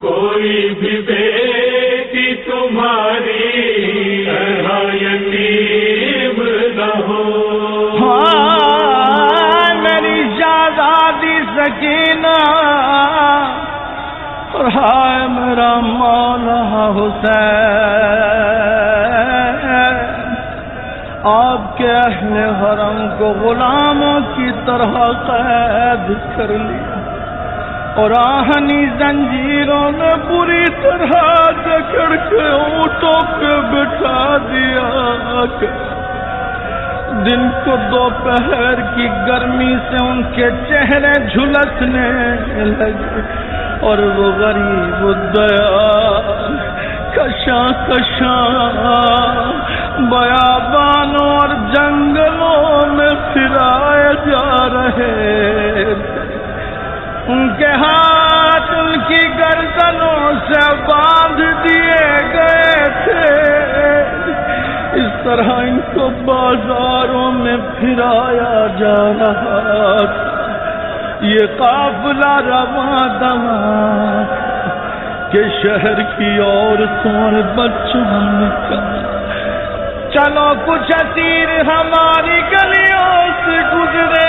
کوئی بھی بیٹی تمہاری یتیم نہ ہو. ہاں میری شہزادی سکینہ اور ہائے میرا مولا حسین، آپ کے اہل حرم کو غلاموں کی طرح قید کر لیا اور آہنی زنجیروں میں بری طرح جکڑ کے اونٹوں پہ بٹھا دیا. دن کو دوپہر کی گرمی سے ان کے چہرے جھلسنے لگے اور وہ غریب الدیار کشاں بیابانوں اور جنگلوں میں پھرائے جا رہے. ان کے ہاتھ ان کی گردنوں سے باندھ دیے گئے تھے. اس طرح ان کو بازاروں میں پھرایا جا رہا تھا. یہ قافلہ رواں دواں کہ شہر کی عورتوں اور بچوں نے کہا چلو کچھ اسیر ہماری گلیوں سے گزرے.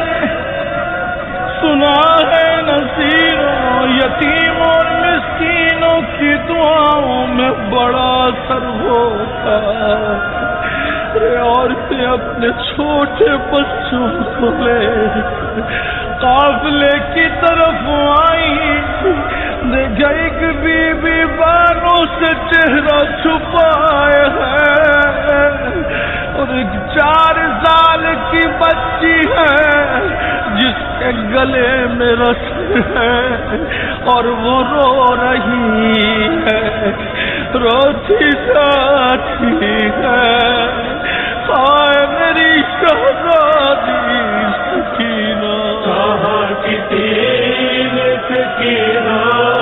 سنا ہے نصیروں یتیموں اور مسکینوں کی دعاؤں میں بڑا اثر ہوتا. عورتیں اپنے چھوٹے بچوں کو لے قافلے کی طرف آئیں. دیکھا ایک بی بی بالوں سے چہرہ چھپائے ہے اور ایک 4 سال کی بچی ہے جس کے گلے میں رسی ہے اور وہ رو رہی ہے، روتی جاتی ہے. ہائے میری شہزادی سکینہ، کہاں کی تین سکینہ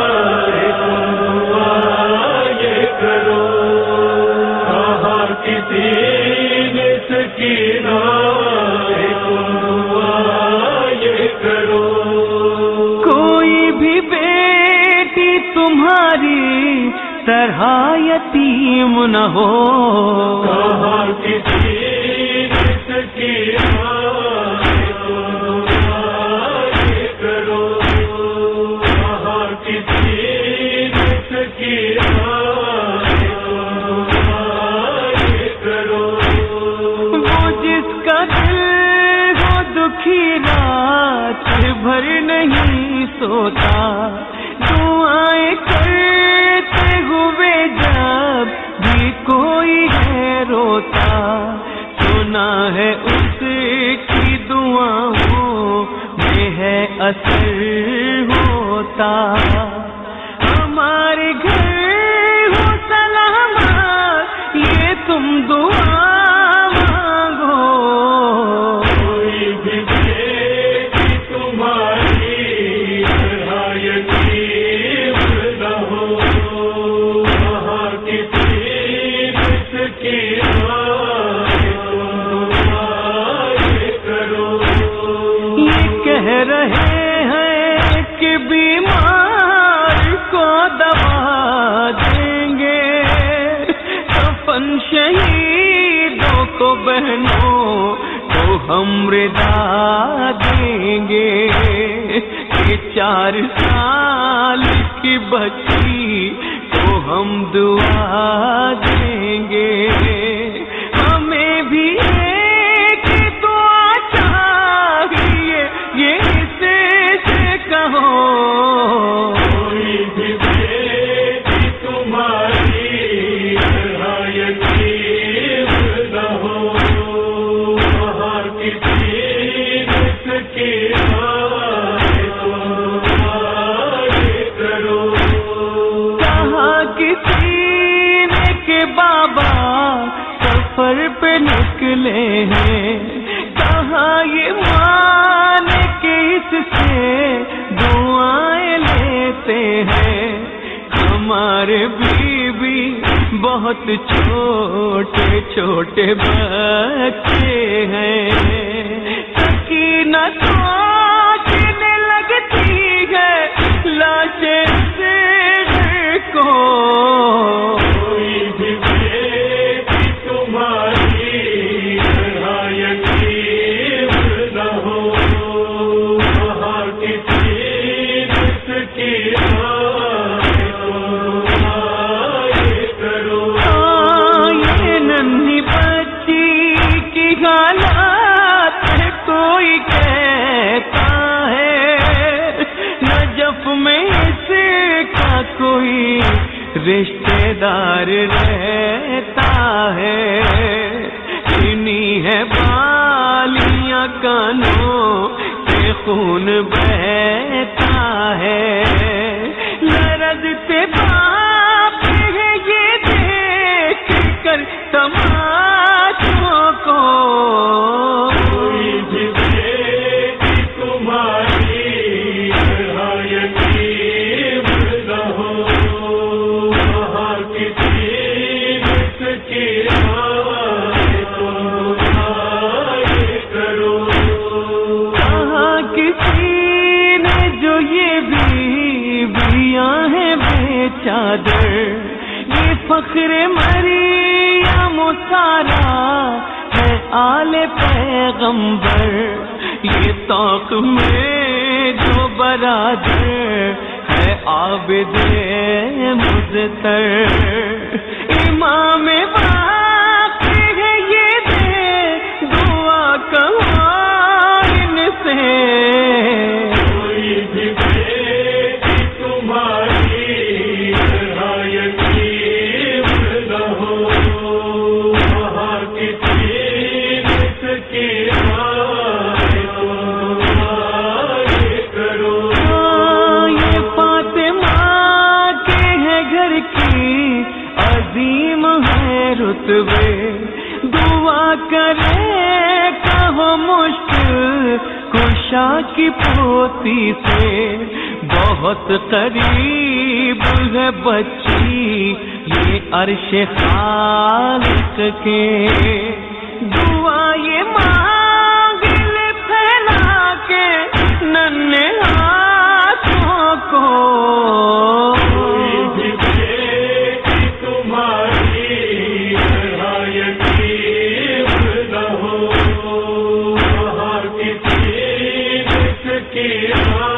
یہ کرو. کہاں کی تین سکینہ یہ کرو. کوئی بھی بیٹی تمہاری طرح یتیم نہ ہو. کہاں کی تین سکینہ یہ کرو. کہاں کی تین سکینہ یہ کرو. وہ جس کا دل ہو دکھی رات بھر نہیں سوتا، دعائیں کرتے ہوئے جب بھی کوئی ہے روتا. سنا ہے اس کی دعاؤں میں ہے اثر ہوتا. ہمارے گھر ہو سلامت یہ تم دعا مانگو. کوئی بھی بیٹی تمہاری یتیم نہ ہو. کہاں کی تین سکینہ یہ کرو. یہ کہہ رہے ہیں کہ بیمار کو دوا دیں گے، کفن شہیدوں کو بہنوں کو ہم ردا دیں گے. یہ 4 سال کی بچی کو ہم دعا دیں گے. ہمیں بھی ایک دعا چاہیے یہ سے کہو. کوئی بھی بیٹی تمہاری یتیم نہ ہو. کہاں کی تین سکینہ یہ کرو. کہاں کسی نے کہ بابا سفر پہ نکلے ہیں، کہاں یہ مان کے اس سے دعائیں لیتے ہیں. ہمارے بیوی بہت چھوٹے چھوٹے بچے ہیں. سکینہ سوچنے لگتی ہے لاشیں سے رشتے دار رہتا ہے، انہی ہے بالیاں کانوں سے خون بہتا ہے، لرزتے باپ ہے یہ دیکھ کر تماشوں کو، کوئی بھی بیٹی تمہاری طرح یتیم نہ ہو، وہاں کسی مسکین تم دعائیں کرو، کہاں کسی نے جو یہ بیویاں ہیں بے چادر، یہ فخر مریم سارا ہے آل پیغمبر، یہ طاق میں جو برادر ہے عابد مزتر، امام باقی ہے یہ دے دعا کہاں ان سے، کوئی بھی بیٹی تمہاری طرح یتیم نہ ہو، وہاں کسی مسکین تم دعائیں کرو، یہ فاطمہ کے ہے گھر کی عظیم ہے رتبے، دعا کرے کہو مشکل کشا کی پوتی سے، بہت قریب ہے بچی یہ عرش خالق کے، دعا یہ مانگ لے پھیلا کے ننھے ہاتھوں کو، کوئی بھی بیٹی تمہاری طرح یتیم نہ ہو، وہاں کسی مسکین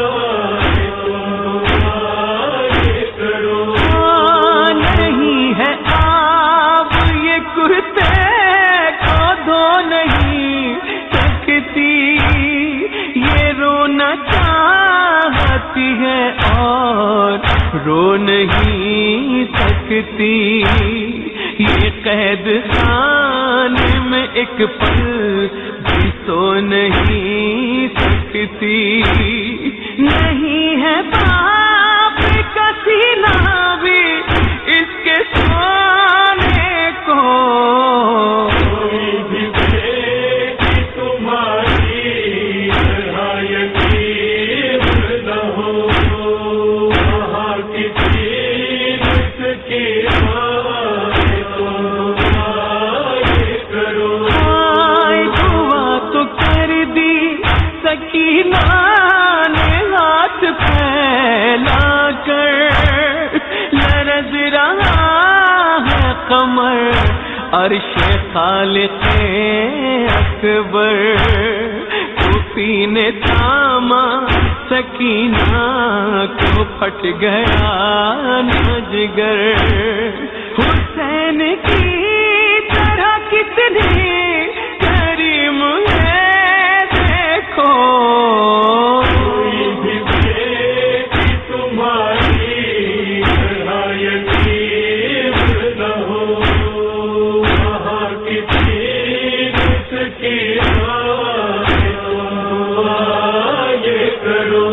تم دعائیں کرو، نہیں ہے آپ یہ کرتے کو دھو نہیں سکتی، یہ رونا چاہتی ہے اور رو نہیں سکتی، یہ قید خانے میں ایک پل بھی سو نہیں سکتی، نہیں ہے باپ کا سینہ بھی اس کے سونے کو، کوئی بھی بیٹی تمہاری طرح یتیم نہ ہو، وہاں کسی مسکین تم دعائیں کرو، دعا تو کر دی سکینہ نے ہاتھ پھیلا کر، لرز رہا ہے قمر عرش خالق اکبر، پھوپھی نے تھاما سکینہ کو پھٹ گیا نہ جگر، حسین کی طرح کتنی کریم ہے دیکھو، کوئی بھی بیٹی تمہاری طرح یتیم نہ ہو، وہاں کسی مسکین تم دعائیں کرو،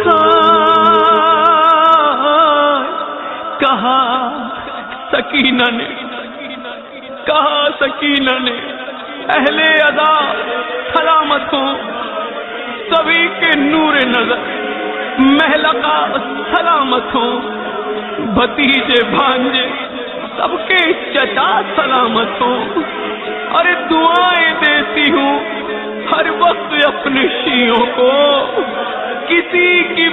کہا سکینہ نے، کہا سکینہ نے اہل ادا سلامت ہوں، سبھی کے نور نظر محلقہ سلامت ہوں، بھتیجے بھانجے سب کے چچا سلامت ہوں، ارے دعائیں دیتی ہوں ہر وقت اپنے شیعوں کو، کسی کی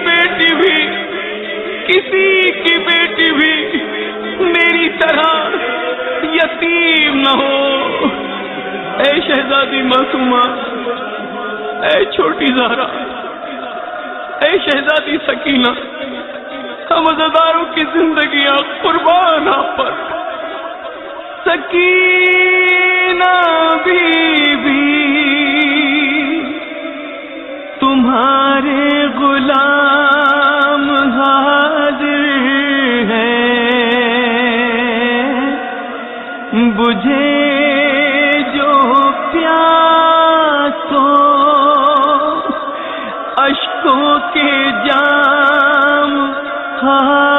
بیٹی بھی میری طرح یتیم نہ ہو، اے شہزادی معصومہ، اے چھوٹی زہرا، اے شہزادی سکینہ، ہم عزاداروں کی زندگیاں قربان آپ پر، سکینہ بی بی تمہارے غلام حاضر ہے، بجھے جو پیاس ہو اشکوں کے جام